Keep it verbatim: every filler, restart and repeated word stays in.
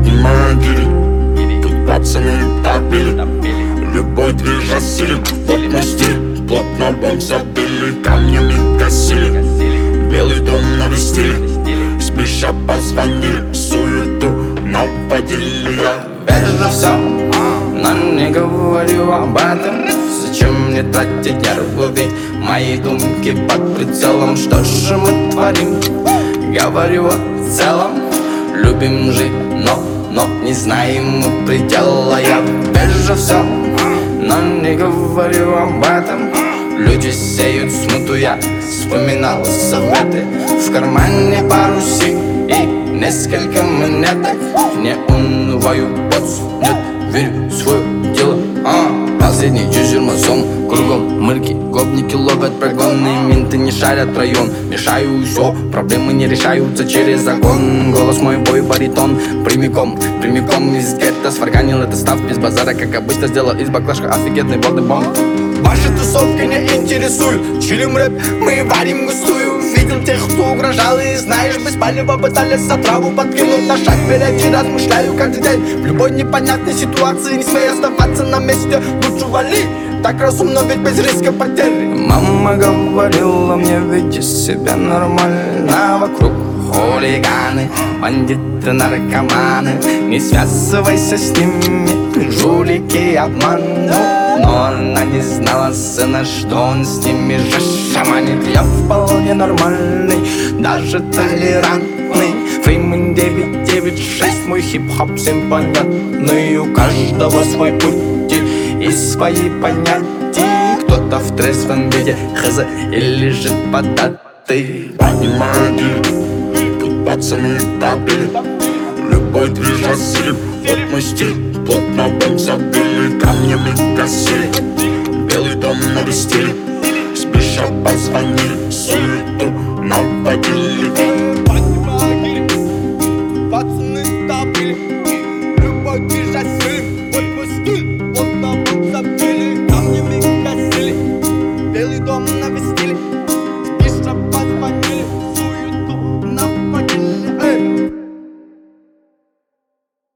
Поднимаю гири, тут пацаны топили. Любой движ осилит, вот мой стиль. Плотно бомб забили, камнями косили. Белый дом навестили, спеша позвонили. Суету наводили. Я вижу все, но не говорю об этом. Зачем мне тратить нервы, ведь мои думки под прицелом. Что же мы творим? Говорю о целом. Любим жить, но, но не знаем мы предела. Я вижу все, но не говорю об этом. Люди сеют смуту, я вспоминал советы. В кармане пару сик и несколько монеток. Не унываю, боц, нет, верю в свое дело. а, Последний дюжерма сом, кругом мырки, гопники ловят прогонные, менты не шарят район. Мешаю все, проблемы не решаются через закон. Голос мой бой баритон, прямиком, прямиком из гетто. Сварганил это став без базара, как обычно сделал из баклажка офигенный водный бомб. Ваши тусовки не интересуют, чилим рэп, мы варим густую. Видел тех, кто угрожал, и знаешь, мы спали, попытались отраву подкинуть на шаг впереди, размышляю каждый день. В любой непонятной ситуации не смей оставаться на месте, лучше вали. Так разумно, ведь без риска потери. Мама говорила мне, веди себя нормально. Вокруг хулиганы, бандиты, наркоманы. Не связывайся с ними, жулики, обману. Но она не знала, сына, что он с ними же шаманит. Я вполне нормальный, даже толерантный. Феймин девять девять шесть, мой хип-хоп всем понятный. У каждого свой путь и свои понятия. Кто-то в трезвом виде хз или же податый. Поднимаю гири, тут пацаны топили. Любой движ осилит, вот мой стиль. Плотно бомб забили, камнями косили. Белый дом навестили, спеша позвонили. Суету наводили. Поднимаю гири, пацаны топили. Любой движ осилит, вот мой стиль. Плотно